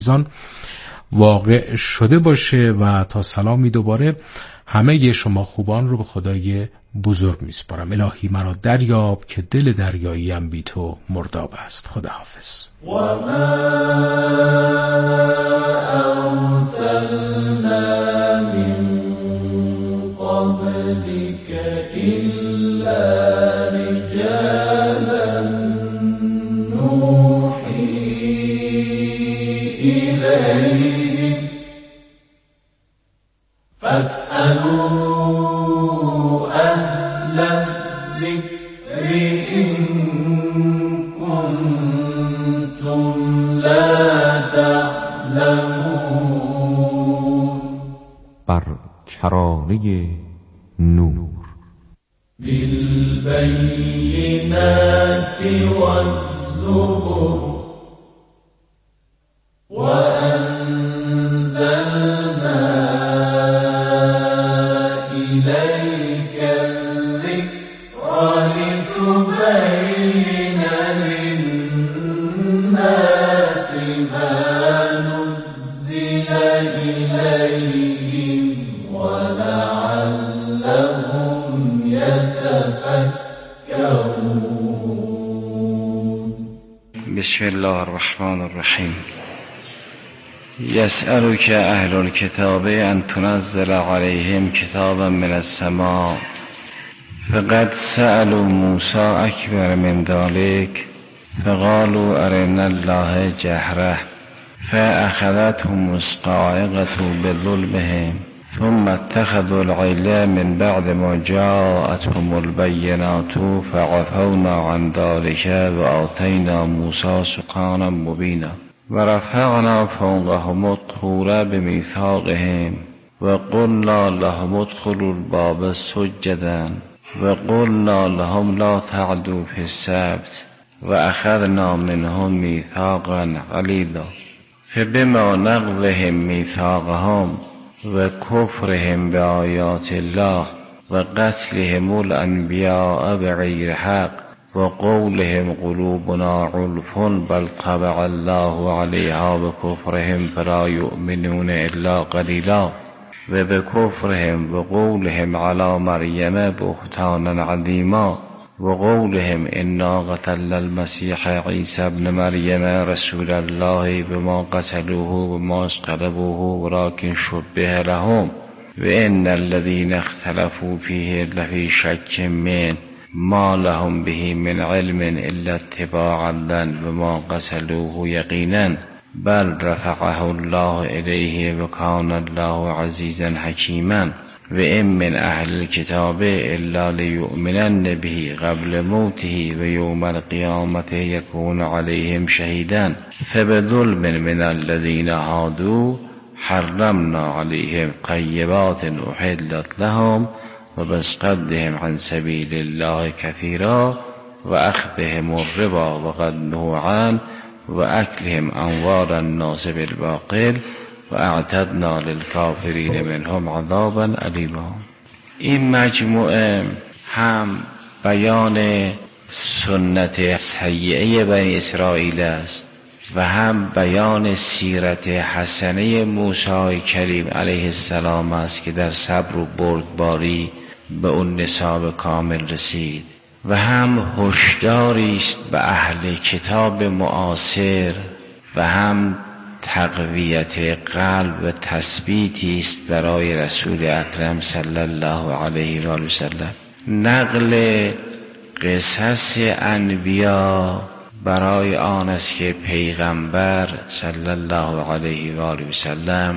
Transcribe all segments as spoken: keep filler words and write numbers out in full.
زان واقع شده باشه و تا سلامی دوباره همه شما خوبان رو به خدای بزرگ میسپارم. الهی مرا دریاب که دل دریاییم بی تو مرداب است. خداحافظ. و ما ارسلنا من قبلك الا رجالا نوحی الیهم فاسألوا اهل الذکر ان کنتم لا تعلمون. بر کرانه نور بالبینات والزبر وأنزلنا إليك الذكر لتبين للناس ما نزل إليهم ولعلهم يتفكرون. بسم الله الرحمن الرحیم. یسألک اهل الکتاب ان تنزل علیهم کتابا من السماء فقد سألوا موسی اکبر من ذلک فقالوا ارنا الله جهره فأخذتهم الصاعقة بظلمهم ثم اتخذوا العجل من بعد ما جاءتهم البينات فعفونا عن ذلك وآتينا موسى سلطانا مبينا ورفعنا فوقهم الطور بميثاقهم وقلنا لهم ادخلوا الباب سجدا وقلنا لهم لا تعدوا في السبت وأخذنا منهم ميثاقا غليظا فبما نقضهم ميثاقهم وكفرهم بآيات الله وقتلهم الأنبياء بغير حق وقولهم قلوبنا علف بل طبع الله عليها بكفرهم فلا يؤمنون إلا قليلا وبكفرهم وقولهم على مريم بهتانا عظيما وقولهم إنا قتلنا المسيح عيسى ابن مريم رسول الله بما قتلوه وما صلبوه ولكن شبه لهم وإن الذين اختلفوا فيه لفي شك منه ما لهم به من علم إلا اتباع الظن وما قتلوه يقينا بل رفعه الله إليه وكان الله عزيزا حكيما وإن من أهل الكتاب إلا ليؤمنن به قبل موته ويوم القيامة يكون عليهم شهيدا فبظلم من الذين هادوا حرمنا عليهم طيبات أحلت لهم وبصدهم عن سبيل الله كثيرا وأخذهم الربا وقد نهوا عنه وأكلهم أموال الناس بالباطل واعتدنا للکافرین منهم عذابا الیما. این مجموعه هم بیان سنت سیئه بنی اسرائیل است و هم بیان سیرت حسنه موسی کریم علیه السلام است که در صبر و بردباری به اون نصاب کامل رسید و هم هشداری است به اهل کتاب معاصر و هم تقویت قلب و تثبیتی است برای رسول اکرم صلی الله علیه و آله و سلم. نقل قصص انبیا برای آن است که پیغمبر صلی الله علیه و آله و سلم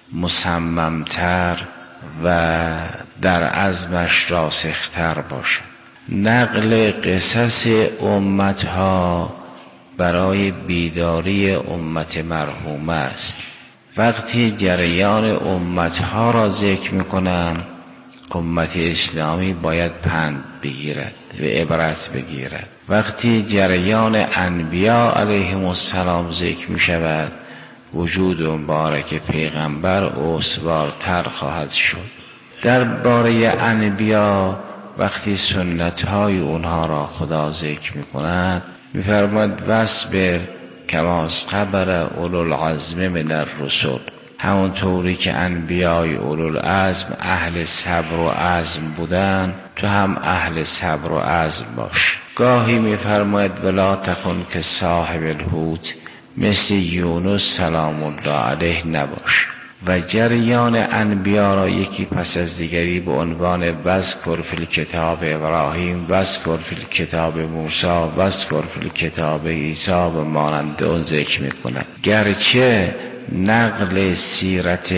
مصممتر و در عزمش راسختر باشد. نقل قصص امتها برای بیداری امت مرحومه است. وقتی جریان امتها را ذکر میکنم امت اسلامی باید پند بگیرد و عبرت بگیرد. وقتی جریان انبیا علیهم السلام ذکر می شود وجود مبارک پیغمبر استوارتر خواهد شد. درباره انبیا وقتی سنت های اونها را خدا ذکر می کند می فرماید وصبر کما قبر اولو العزم من الرسل، همونطوری که انبیای اولو العزم اهل صبر و عزم بودن، تو هم اهل صبر و عزم باش. گاهی میفرماید ولا تکن که صاحب الحوت، مثل یونس سلام الله علیه نباش. و جریان انبیا را یکی پس از دیگری به عنوان وذکر فی الکتاب ابراهیم، وذکر فی الکتاب موسی، وذکر فی الکتاب عیسی و مانند اون ذکر میکنند. گرچه نقل سیرت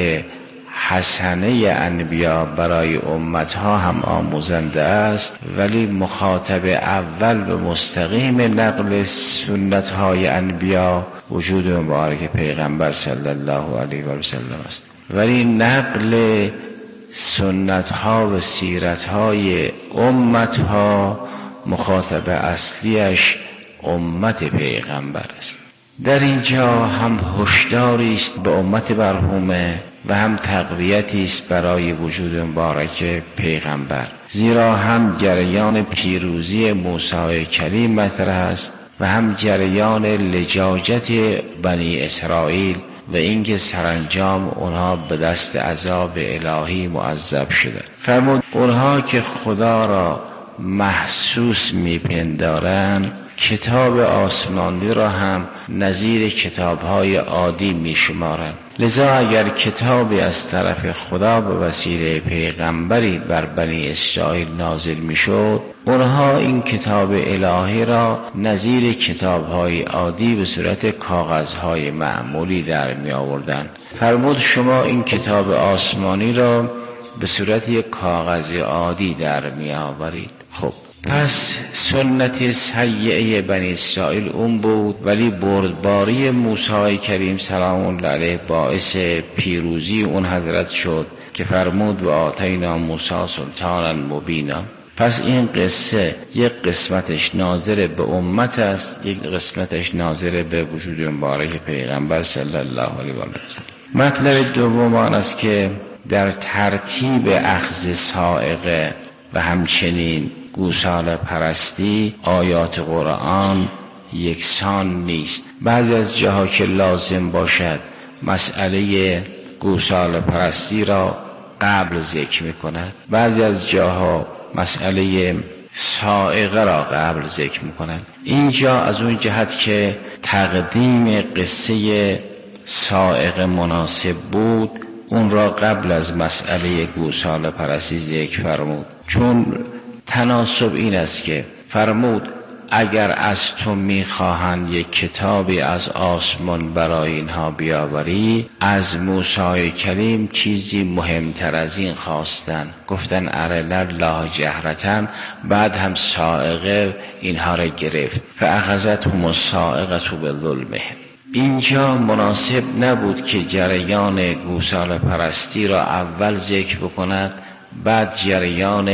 حسنه انبیا برای امتها هم آموزنده است، ولی مخاطب اول و مستقیم نقل سنت های انبیا وجود مبارک پیغمبر صلی الله علیه و سلم است. ولی نقل سنت ها و سیرت های امت ها مخاطب اصلیش امت پیغمبر است. در اینجا هم هشداری است به امت مرحومه و هم تقویتی است برای وجود مبارک پیغمبر، زیرا هم جریان پیروزی موسی کلیم مطرح است و هم جریان لجاجت بنی اسرائیل و اینکه سرانجام اونها به دست عذاب الهی معذب شده. فرمود اونها که خدا را محسوس میپندارند کتاب آسمانی را هم نظیر کتاب‌های عادی می‌شمارند. لذا اگر کتابی از طرف خدا به وسیله پیغمبری بر بنی اسرائیل نازل می‌شد، اونها این کتاب الهی را نظیر کتاب‌های عادی به صورت کاغذهای معمولی در می‌آوردند. فرمود شما این کتاب آسمانی را به صورت یک کاغذ عادی در می‌آورید. خب پس سنت سیئه بنی اسرائیل اون بود، ولی بردباری موسی کریم سلام الله علیه باعث پیروزی اون حضرت شد که فرمود و آتینا موسی سلطانا مبینا. پس این قصه یک قسمتش ناظر به امت است، یک قسمتش ناظر به وجود مبارک پیغمبر صلی الله علیه و سلم. مطلب دوم آن است که در ترتیب اخذ صاعقه و همچنین گوساله پرستی آیات قرآن یکسان نیست. بعضی از جاها که لازم باشد مسئله گوساله پرستی را قبل ذکر می کند، بعضی از جاها مسئله صاعقه را قبل ذکر می کند. اینجا از اون جهت که تقدیم قصه صاعقه مناسب بود، اون را قبل از مسئله گوساله پرستی ذکر فرمود، چون تناسب این است که فرمود اگر از تو میخواهند یک کتابی از آسمان برای اینها بیاوری، از موسی کلیم چیزی مهمتر از این خواستن، گفتن ارنا الله جهرتن، بعد هم صاعقه اینها را گرفت فاخذتهم الصاعقه بظلمهم. اینجا مناسب نبود که جریان گوساله پرستی را اول ذکر بکند، بعد جریان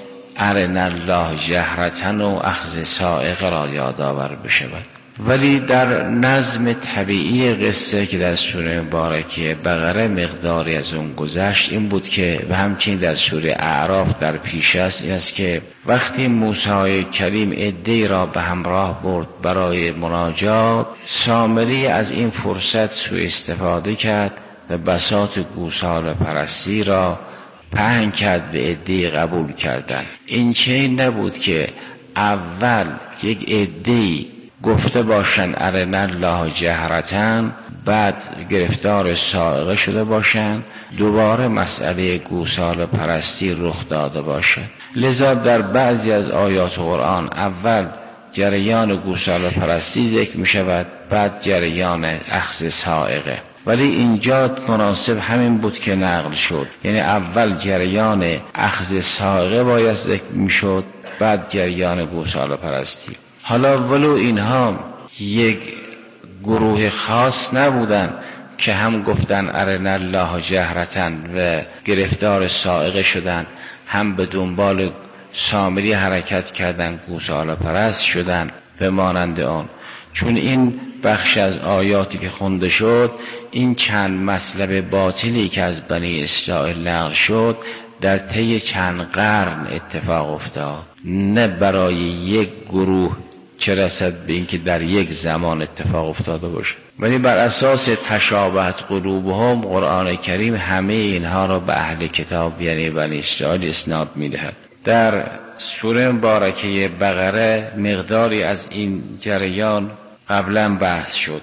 ارنا الله جهرتن و اخذ صاعقه را یادآور بشود. ولی در نظم طبیعی قصه که در سوره مبارکه بقره مقداری از اون گذشت این بود که و همچنین در سوره اعراف در پیش است، این است که وقتی موسی کریم عده‌ای را به همراه برد برای مناجات، سامری از این فرصت سوء استفاده کرد و بساط گوساله پرستی را پهن کرد به عده‌ای قبول کردن. این چه نبود که اول یک عده‌ای گفته باشن ارنا الله جهرتن، بعد گرفتار صاعقه شده باشن، دوباره مسئله گوساله پرستی رخ داده باشد. لذا در بعضی از آیات قرآن اول جریان گوساله پرستی ذکر می شود، بعد جریان اخذ صاعقه. ولی اینجا مناسب همین بود که نقل شد، یعنی اول جریان اخذ صاعقه باید ذکر می شد، بعد جریان گوساله پرستی. حالا ولو اینها یک گروه خاص نبودن که هم گفتن ارنا الله جهرتن و گرفتار صاعقه شدن، هم به دنبال سامری حرکت کردن گوساله پرست شدن به مانند آن. چون این بخش از آیاتی که خونده شد، این چند مطلب باطلی که از بنی اسرائیل نقل شد در طی چند قرن اتفاق افتاد، نه برای یک گروه چه رسد به اینکه در یک زمان اتفاق افتاده باشه. ولی بر اساس تشابهت قلوبهم قرآن کریم همه اینها را به اهل کتاب یعنی بنی اسرائیل اسناد میدهد. در سوره مبارکه بقره مقداری از این جریان قبلا بحث شد.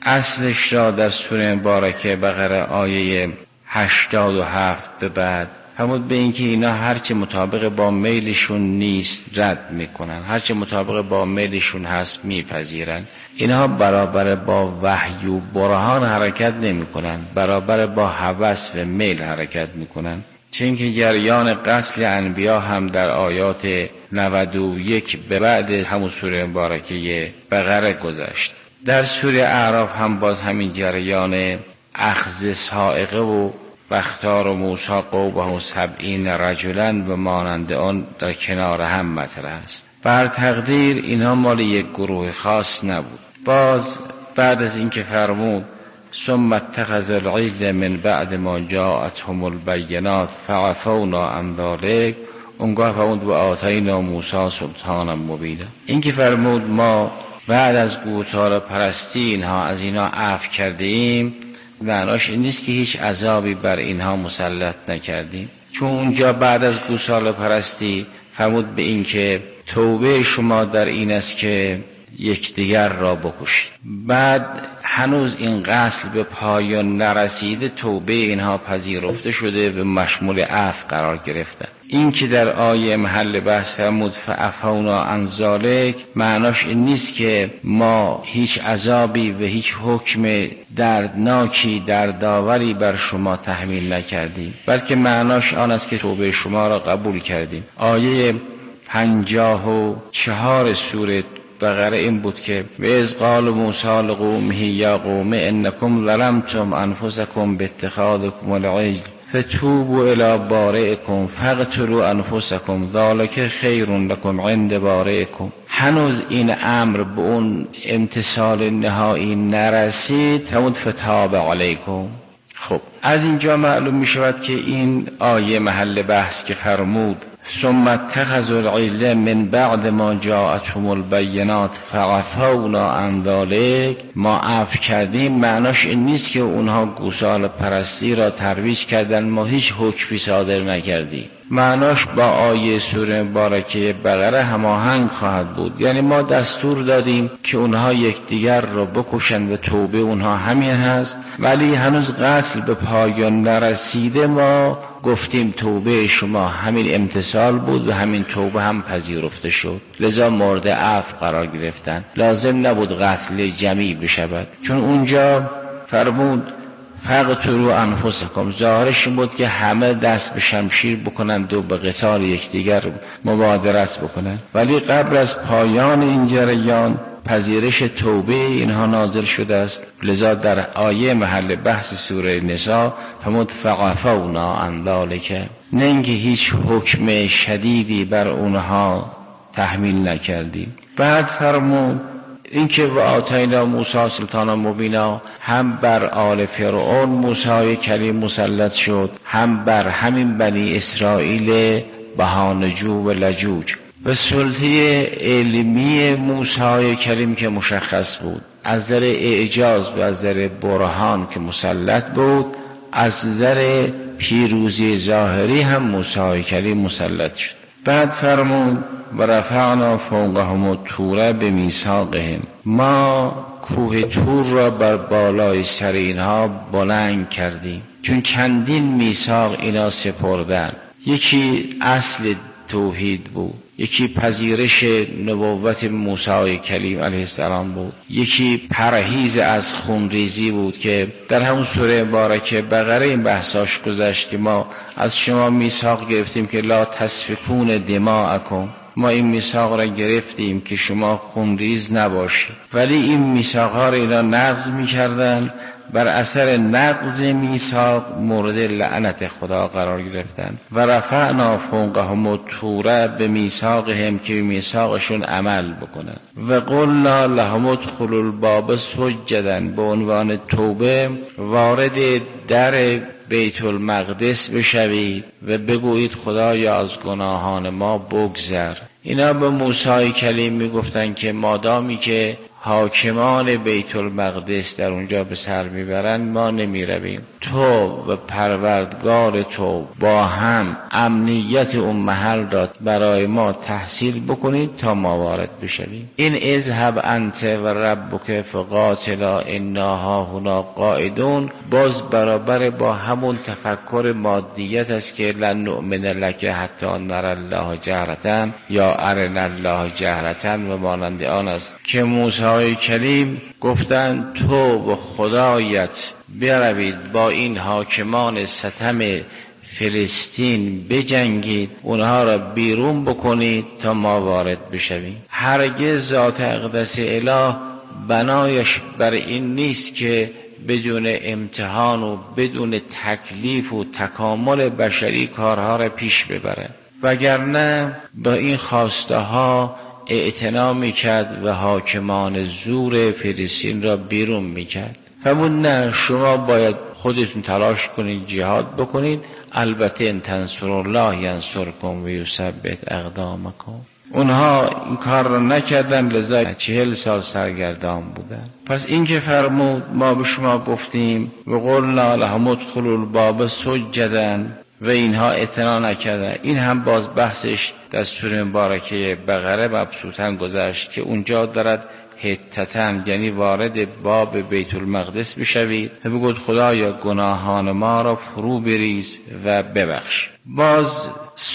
اصلش را در سوره مبارکه بقره آیه هشتاد و هفت به بعد همون به اینکه اینا هرچه مطابق با میلشون نیست رد میکنن، هرچه مطابق با میلشون هست میپذیرن. اینها برابر با وحی و برهان حرکت نمیکنن، برابر با هوس و میل حرکت میکنن. چون که جریان قتل انبیا هم در آیات نود و یک به بعد همون سوره مبارکه بقره گذشت. در سوره اعراف هم باز همین جریان اخذ صاعقه و واختار موسی قومه سبعین رجلا و مانند آن در کنار هم مطرح است. بر تقدیر اینها مال یک گروه خاص نبود. باز بعد از اینکه فرمود ثم اتخذ العجل من بعد ما جاءتهم البینات فعفونا عن ذلک، اونگاه فرمود و آتینا موسی سلطانا مبینا. این که فرمود ما بعد از گوساله پرستی اینها از اینها عفو کرده ایم، معناش این نیست که هیچ عذابی بر اینها مسلط نکردیم، چون اونجا بعد از گوساله پرستی فرمود به این که توبه شما در این است که یکدیگر را بکشید. بعد هنوز این قتل به پایان نرسیده، توبه اینها پذیرفته شده به مشمول عفو قرار گرفته. این که در آیه محل بحث فرمود فعفونا عن ذلک، معناش این نیست که ما هیچ عذابی و هیچ حکم دردناکی دردآوری بر شما تحمیل نکردیم، بلکه معناش آن است که توبه شما را قبول کردیم. آیه پنجاه و چهار سوره بقره این بود که و اذ قال موسی لقومه یا قوم انکم ظلمتم انفسکم باتخاذکم العجل فتوبوا الی بارئکم فاقتلوا انفسکم ذلک خیر لکم عند بارئکم. هنوز این امر به اون امتثال نهایی نرسید، فرمود فتاب علیکم. خب از اینجا معلوم می شود که این آیه محل بحث که فرمود ثم اتخذوا العجل من بعد ما جاءتهم البینات فعفونا عن ذلک، ما عفو کردیم، معناش این نیست که اونها گوساله پرستی را ترویج کردن، ما هیچ حکمی صادر نکردیم. معناش با آیه سوره مبارکه بقره هماهنگ خواهد بود، یعنی ما دستور دادیم که اونها یکدیگر را بکشن و توبه اونها همین هست، ولی هنوز قتل به پایان نرسیده ما گفتیم توبه شما همین امتثال بود و همین توبه هم پذیرفته شد، لذا مورد عفو قرار گرفتن. لازم نبود قتل جمعی بشود، چون اونجا فرمود فقتلوا انفسکم، ظاهرش بود که همه دست به شمشیر بکنند و به قتال یکدیگر مبادرت بکنند، ولی قبل از پایان این جریان پذیرش توبه اینها نازل شده است. لذا در آیه محل بحث سوره نساء فرمود فعفونا عن ذلک، نه اینکه هیچ حکم شدیدی بر اونها تحمیل نکردیم. بعد فرمود اینکه و آتینا موسی سلطانا مبینا، هم بر آل فرعون موسی کلیم مسلط شد، هم بر همین بنی اسرائیل بهانجو و لجوج. و سلطه علمی موسی کلیم که مشخص بود، از نظر اعجاز و از نظر برهان که مسلط بود، از نظر پیروزی ظاهری هم موسی کلیم مسلط شد. بعد فرمود و رفعنا فوقهم الطور بمیثاقهم، ما کوه طور را بر بالای سر اینها بلند کردیم، چون چندین میثاق اینا سپردن. یکی اصل توحید بود، یکی پذیرش نبوت موسی کلیم علیه السلام بود، یکی پرهیز از خونریزی بود که در همون سوره مبارکه بقره این بحثاش گذشت که ما از شما میثاق گرفتیم که لا تسفکون دماءکم، ما این میثاق را گرفتیم که شما خونریز نباشید، ولی این میثاق‌ها را اینا نقض می‌کردن، بر اثر نقض میثاق مورد لعنت خدا قرار گرفتن. و رفعنا فوقهم الطور بمیثاقهم، که میثاقشون عمل بکنن. و قلنا لهم ادخلوا الباب سجدا، به عنوان توبه وارد در بیت المقدس بشوید و بگویید خدایا از گناهان ما بگذر. اینا به موسی کلیم میگفتن که مادامی که حاکمان بیت المقدس در اونجا به سر میبرن ما نمیرویم، تو و پروردگار تو با هم امنیت اون محل را برای ما تحصیل بکنید تا ما وارد بشویم. این اذهب انت و ربک فقاتلا انا هاهنا قاعدون باز برابر با همون تفکر مادیت است که لن نؤمن لک حتی نر الله جهرة یا ارنا الله جهرة و مانند آن است که موسی کلیم گفتند تو و خدایت بروید با این حاکمان ستم فلسطین بجنگید، اونها را بیرون بکنید تا ما وارد بشویم. هرگز ذات اقدس اله بنایش بر این نیست که بدون امتحان و بدون تکلیف و تکامل بشری کارها را پیش ببره، وگرنه با این خواسته ها اعتنا میکرد و حاکمان زور فلسطین را بیرون میکرد. فرمود نه، شما باید خودتون تلاش کنید، جهاد بکنید، البته ان تنصروا الله ینصرکم و یثبت اقدامکم. اونها این کار را نکردن، لذا چهل سال سرگردان بودن. پس این که فرمود ما به شما گفتیم و قلنا لهم ادخلوا الباب سجدا و اینها اعتنا نکردن، این هم باز بحثش در سوره مبارکه بقره مبسوطاً گذشت که اونجا دارد حتتن یعنی وارد باب بیت المقدس بشوید و بگوید خدایا گناهان ما را فرو بریز و ببخش. باز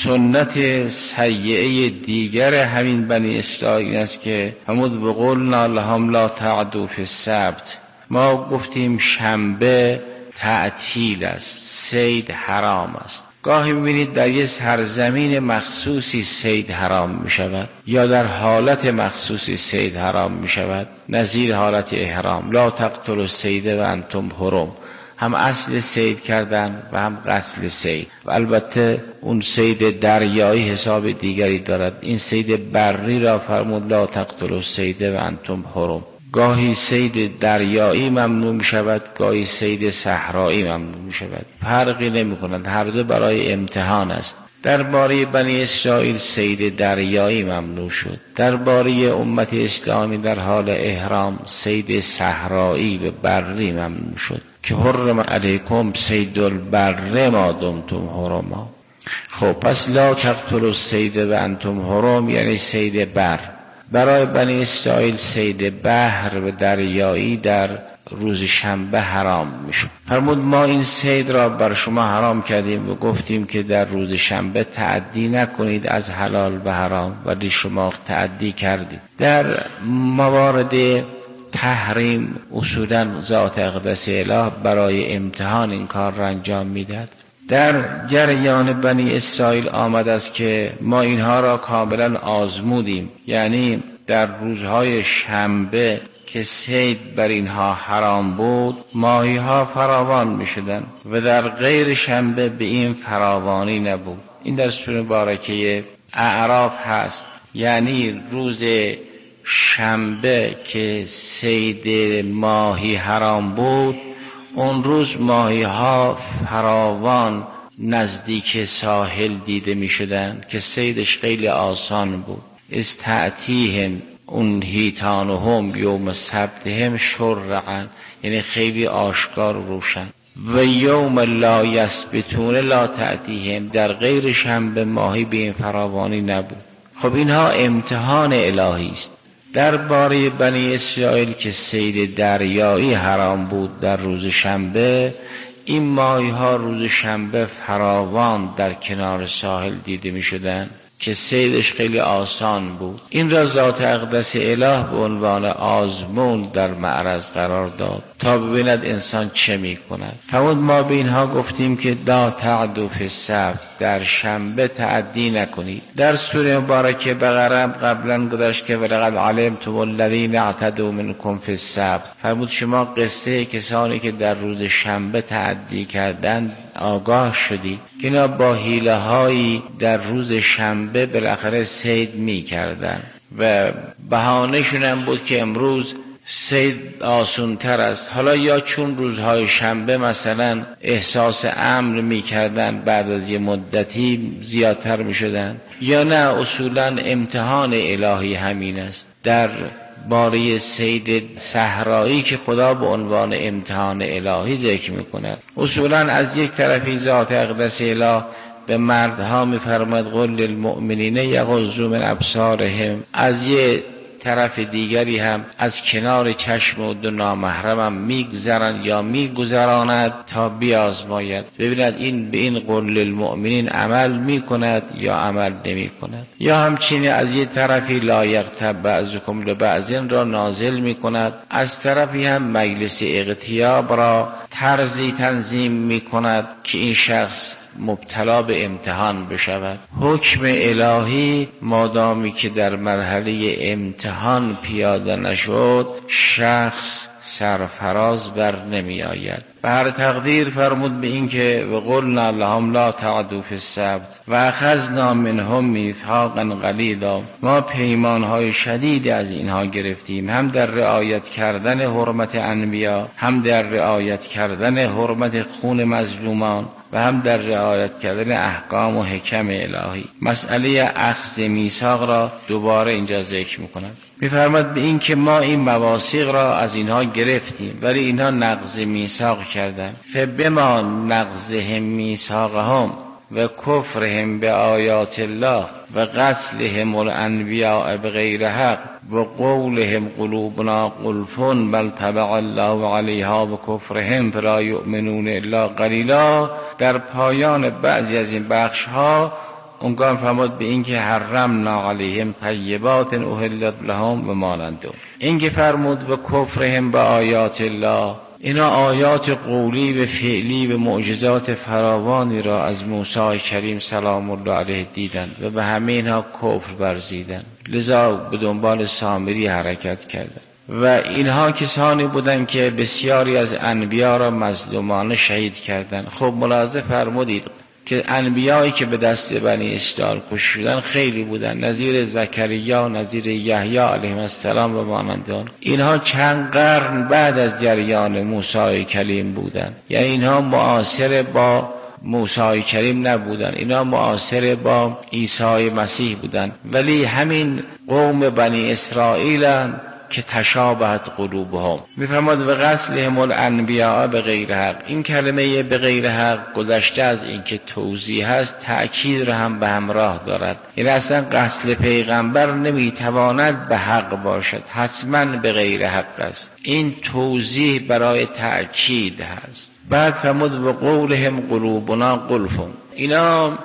سنت سیئه دیگر همین بنی اسرائیل است که همود بقولنا لهم لا تعدوا فی السبت، ما گفتیم شنبه تعطیل است، صید حرام است. گاهی ببینید در یک سرزمین مخصوصی صید حرام می شود یا در حالت مخصوصی صید حرام می شود، نظیر حالت احرام لا تقتلوا الصید و انتم حرم، هم اصل صید کردن و هم قتل صید. و البته اون صید دریایی حساب دیگری دارد. این صید بری را فرمود لا تقتلوا الصید و انتم حرم. گاهی صید دریایی ممنوع می شود، گاهی صید صحرایی ممنوع می شود، فرقی نمی کند، هر دو برای امتحان است. درباره بنی اسرائیل صید دریایی ممنوع شد، درباره امت اسلامی در حال احرام صید صحرایی و بری ممنوع شد که حرم علیکم صید البر ما دمتم حرما. خب پس لا تقتلوا الصید و انتم حرم یعنی صید بر. برای بنی اسرائیل صید بحر و دریایی در روز شنبه حرام میشد. فرمود ما این صید را بر شما حرام کردیم و گفتیم که در روز شنبه تعدی نکنید از حلال به حرام، ولی شما تعدی کردید. در موارد تحریم اصولا ذات اقدس اله برای امتحان این کار را انجام میداد. در جریان بنی اسرائیل آمد است که ما اینها را کاملا آزمودیم، یعنی در روزهای شنبه که صید بر اینها حرام بود ماهی ها فراوان می شدن و در غیر شنبه به این فراوانی نبود. این در سوره مبارکه اعراف هست، یعنی روز شنبه که صید ماهی حرام بود اون روز ماهی ها فراوان نزدیک ساحل دیده می شدن که صیدش خیلی آسان بود. استعتیهم اون هیتانهم یوم سبتهم شرعا یعنی خیلی آشکار و روشن. و یوم لا یسبتون لا تأتیهم در غیر شنبه ماهی به این فراوانی نبود. خب اینها امتحان الهی است. درباره بنی اسرائیل که صید دریایی حرام بود در روز شنبه، این ماهی ها روز شنبه فراوان در کنار ساحل دیده می شدن که صیدش خیلی آسان بود. این را ذات اقدس اله به عنوان آزمون در معرض قرار داد تا ببیند انسان چه می کند. فرمود ما به اینها گفتیم که لا تعدوا فی السبت در شنبه تعدی نکنید. در سوره مبارکه بقره قبلا گذشت که ولقد علمتم الذین اعتدوا منکم فی السبت. فرمود شما قصه کسانی که در روز شنبه تعدی کردند آگاه شدید که اینا با حیله هایی در روز شنبه بالاخره صید می کردن و بهانه شون بود که امروز صید آسان تر است. حالا یا چون روزهای شنبه مثلا احساس امر می کردن بعد از یه مدتی زیادتر می شدن، یا نه اصولا امتحان الهی همین است؟ در باره صید صحرایی که خدا به عنوان امتحان الهی ذکر میکند، اصولا از یک طرفی ذات اقدس اله به مردها میفرماید قل للمؤمنین یغضوا من ابصارهم، از یک طرف دیگری هم از کنار چشم و دو نامحرمم میگذرن یا میگذراند تا بیازماید، ببیند این به این قول للمؤمنین عمل میکند یا عمل نمیکند. یا همچنین از یک طرفی لا یغتب بعضکم لبعض را نازل میکند، از طرفی هم مجلس اغتیاب را طرزی تنظیم میکند که این شخص مبتلا به امتحان بشود. حکم الهی مادامی که در مرحله امتحان پیاده نشد، شخص سرفراز بر نمی آید. به هر تقدیر فرمود به این که و قلنا لهم لا تعدوا فی السبت و اخذنا منهم میثاقا غلیظا، ما پیمانهای شدید از اینها گرفتیم، هم در رعایت کردن حرمت انبیا، هم در رعایت کردن حرمت خون مظلومان و هم در رعایت کردن احکام و حکم الهی. مسئله اخذ میثاق را دوباره اینجا ذکر میکنم. میفرماد به این که ما این مواثیق را از اینها گرفتیم ولی اینها نقض میثاق کردن. فبما نقضهم میثاقهم و کفرهم به آیات الله و قتلهم الانبیاء بغیر حق و قولهم قلوبنا غلف بل طبع الله علیها و کفرهم فلا یؤمنون الا قلیلا، در پایان بعضی از این بخش ها اونگاه فرمود به این که حرمنا علیهم طیبات احلت لهم و مانندو. این که فرمود و کفرهم به آیات الله، اینا آیات قولی و فعلی و معجزات فراوانی را از موسی کریم سلام الله علیه دیدن و به همه اینها کفر ورزیدن، لذا به دنبال سامری حرکت کردن. و اینها کسانی بودن که بسیاری از انبیا را مظلومانه شهید کردند. خب ملاحظه فرمودید که انبیایی که به دست بنی اسرائیل کشته شدن خیلی بودن، نظیر زکریا، نظیر یحیی علیه السلام و مانندان. اینها چند قرن بعد از جریان موسی کلیم بودن، یعنی اینها معاصر با موسی کریم نبودن، اینا معاصر با عیسی مسیح بودن، ولی همین قوم بنی اسرائیل که تشابهت قلوبهم. میفرماد و قتلهم الانبیاء به غیر حق. این کلمه به غیر حق گذشته از این که توضیح هست، تأکید را هم به همراه دارد. این اصلا قتل پیغمبر نمیتواند به حق باشد، حتما به غیر حق است. این توضیح برای تأکید هست. بعد فرمود و قولهم قلوبنا غلف، اینا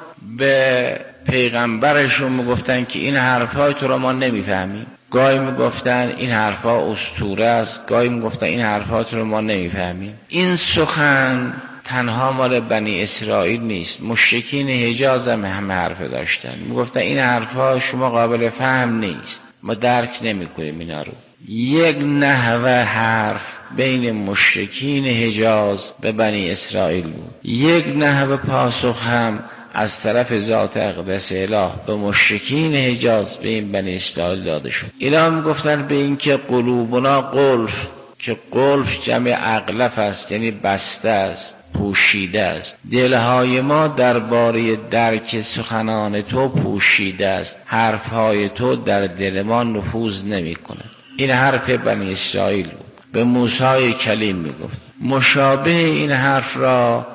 به پیغمبرشون میگفتن که این حرفای تو رو ما نمیفهمیم. گاهی میگفتن این حرفا اسطوره است، گاهی میگفتن این حرفات رو ما نمیفهمیم. این سخن تنها مال بنی اسرائیل نیست، مشرکین حجاز هم همه حرف داشتن، میگفتن این حرفا شما قابل فهم نیست، ما درک نمیکنیم اینا رو. یک نحوه حرف بین مشرکین حجاز به بنی اسرائیل بود، یک نحوه پاسخ هم از طرف ذات اقدس اله به مشرکین حجاز به این بنی اسرائیل داده شد. اینا هم گفتن به این که قلوبنا غلف، که غلف جمع اغلف است، یعنی بسته است، پوشیده است. دلهای ما درباره درک سخنان تو پوشیده است، حرفهای تو در دل ما نفوذ نمی کند. این حرف بنی اسرائیل بود، به موسی کلیم می گفت. مشابه این حرف را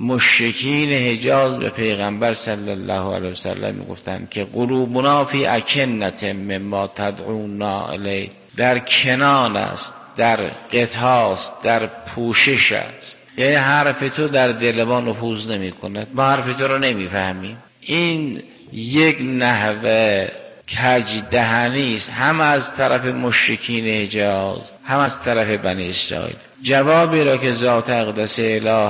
مشرکین حجاز به پیغمبر صلی الله علیه وسلم میگفتند که قلوبنا فی اکنة مما تدعونا الیه، در کنان است، در قطاع است، در پوشش است. یعنی حرف تو در دل ما نفوذ نمی کند، ما حرف تو رو نمیفهمیم. این یک نحوه کج دهنی است، هم از طرف مشرکین حجاز هم از طرف بنی اسرائیل. جوابی را که ذات اقدس اله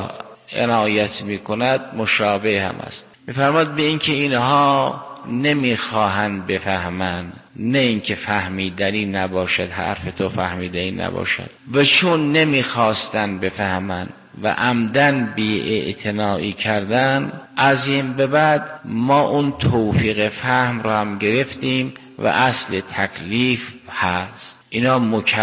عنایت می کند مشابه هم است. میفرماد به این که اینها نمیخواهند بفهمند، نه اینکه فهمیدنی نباشد، حرف تو فهمیدنی نباشد، و چون نمیخواستند بفهمند و عمدن بی اعتنایی کردن، از این به بعد ما اون توفیق فهم را هم گرفتیم و اصل تکلیف هست. اینا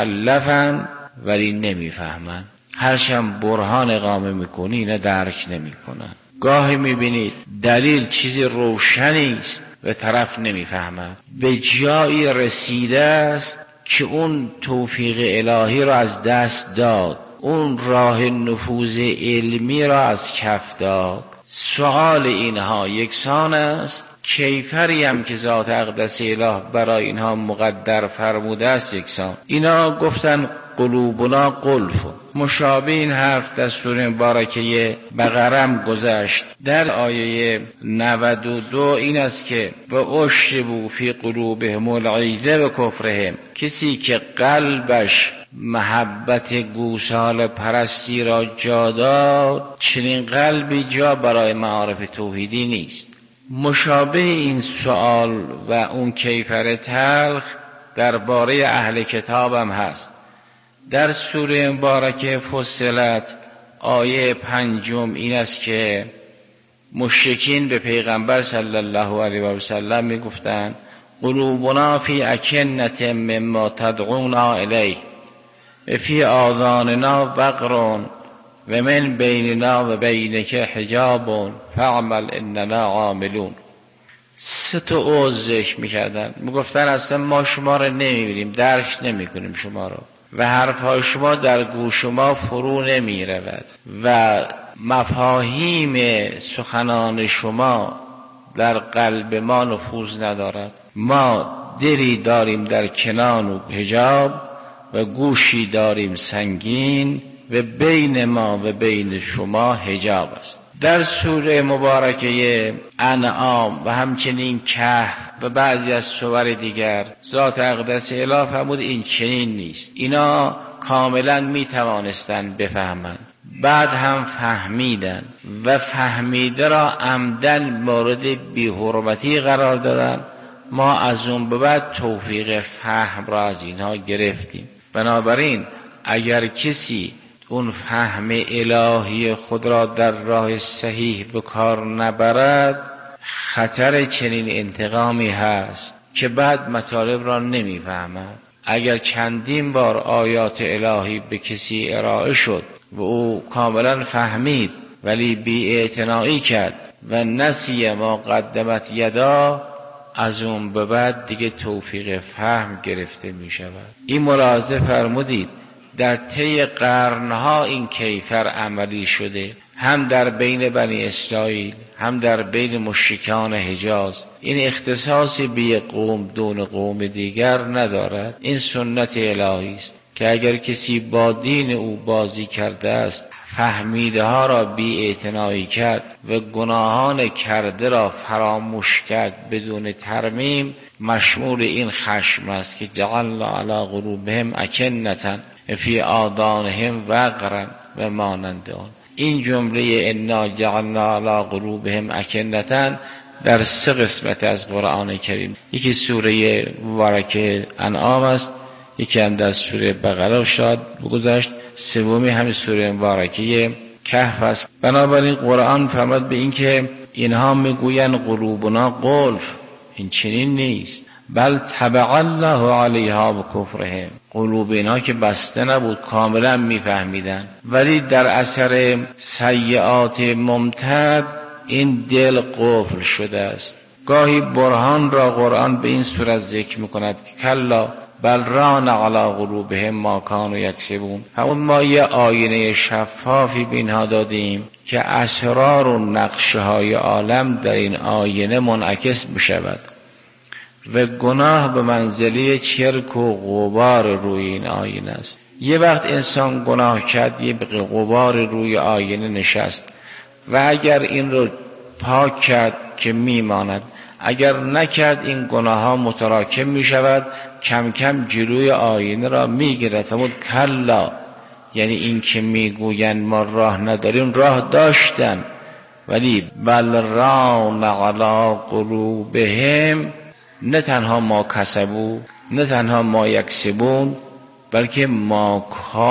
مکلفن ولی نمیفهمند، هرچند برهان اقامه میکنی اینا درک نمیکنن. گاهی میبینید دلیل چیزی روشنی است و طرف نمیفهمد. به جایی رسیده است که اون توفیق الهی را از دست داد، اون راه نفوذ علمی را از کف داد. سوال اینها یکسان است، کیفری هم که ذات اقدس اله برای اینها مقدر فرموده است یکسان. اینا گفتن قلوبنا قلف. مشابه این حرف در سوره مبارکه بقره گذشت. در آیه نود و دو این است که و اشربوا فی قلوبهم العجل و کفرهم، کسی که قلبش محبت گوسال پرستی را جا داد، چنین قلبی جا برای معارف توحیدی نیست. مشابه این سوال و اون کیفر تلخ درباره اهل کتاب هم هست. در سوره مبارکه فصلت آیه پنجم این است که مشرکین به پیغمبر صلی الله علیه و سلم می گفتند قلوبنا فی اکنة مما تدعونا الیه و فی آذاننا وقر و من بیننا و بینک حجاب فاعمل اننا عاملون. سه تا عوض ذکر میکردن، میگفتن اصلا ما شما رو نمیبینیم، درک نمیکنیم شما رو و حرفهای شما در گوش ما فرو نمی رود و مفاهیم سخنان شما در قلب ما نفوذ ندارد. ما دلی داریم در کنان و حجاب و گوشی داریم سنگین و بین ما و بین شما حجاب است. در سوره مبارکه انعام و همچنین کهف و بعضی از سور دیگر ذات اقدس اله فرمود این چنین نیست. اینا کاملا می توانستند بفهمند، بعد هم فهمیدن و فهمیده را عمدن مورد بی‌حرمتی قرار دادن. ما از اون به بعد توفیق فهم را از اینها گرفتیم. بنابراین اگر کسی اون فهم الهی خود را در راه صحیح به کار نبرد، خطر چنین انتقامی هست که بعد مطالب را نمیفهمد. اگر چندین بار آیات الهی به کسی ارائه شد و او کاملا فهمید ولی بی‌اعتنایی کرد و نسی ما قدمت یدا، از اون به بعد دیگه توفیق فهم گرفته می شود. این ملاحظه فرمودید در طی قرنها این کیفر عملی شده، هم در بین بنی اسرائیل هم در بین مشرکان حجاز. این اختصاصی به قوم دون قوم دیگر ندارد. این سنت الهی است که اگر کسی با دین او بازی کرده است، فهمیده ها را بی اعتنایی کرد و گناهان کرده را فراموش کرد بدون ترمیم، مشمول این خشم است که جعلنا علی قلوبهم اکنة فی آذانهم وقرا و مانند آن. این جمله انا جعلنا علی قلوبهم اکنة در سه قسمت از قرآن کریم، یکی سوره مبارکه انعام است، یکی هم در سوره بقره شاد بگذشت، سومی همین سوره مبارکه کهف است. بنابراین قرآن فرمود به این که اینها میگویند قلوبنا قلف، این چنین نیست، بل طبع الله علیها بکفرهم. قلوب اینها که بسته نبود، کاملا میفهمیدن، ولی در اثر سیئات ممتد این دل قفل شده است. گاهی برهان را قرآن به این صورت ذکر میکند که کلا بل ران علی قلوبهم ما کانوا یکسبون. همون ما یه آینه شفافی به اینها دادیم که اسرار و نقشه های عالم در این آینه منعکس بشود و گناه به منزله چرک و غبار روی این آینه است. یه وقت انسان گناه کرد، یه غبار روی آینه نشست و اگر این رو پاک کرد که میماند، اگر نکرد این گناه ها متراکم می شود، کم کم جلوی آینه را می گیرد. فرمود کلا، یعنی این که می گویند ما راه نداریم، راه داشتن، ولی بل ران علی قلوبهم، نه تنها ما کسبو، نه تنها ما یکسبون، بلکه ما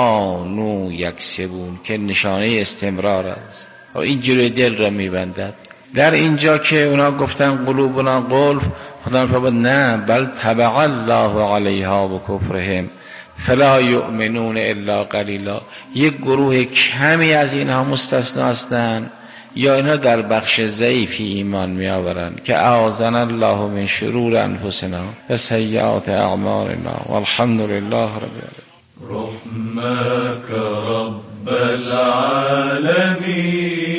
کانوا یکسبون که نشانه استمرار است و این جلوی دل را می بندد. در اینجا که اونا گفتن قلوبنا قلف، خدا فرمود نه، بل طبع الله علیها بکفرهم فلا یؤمنون الا قلیلا. یک گروه کمی از اینها مستثنا هستند یا اینا در بخش ضعیفی ایمان می آورند که اعاذنا الله من شرور انفسنا و سیئات اعمالنا والحمد لله رب العالمین. رحمك رب العالمين.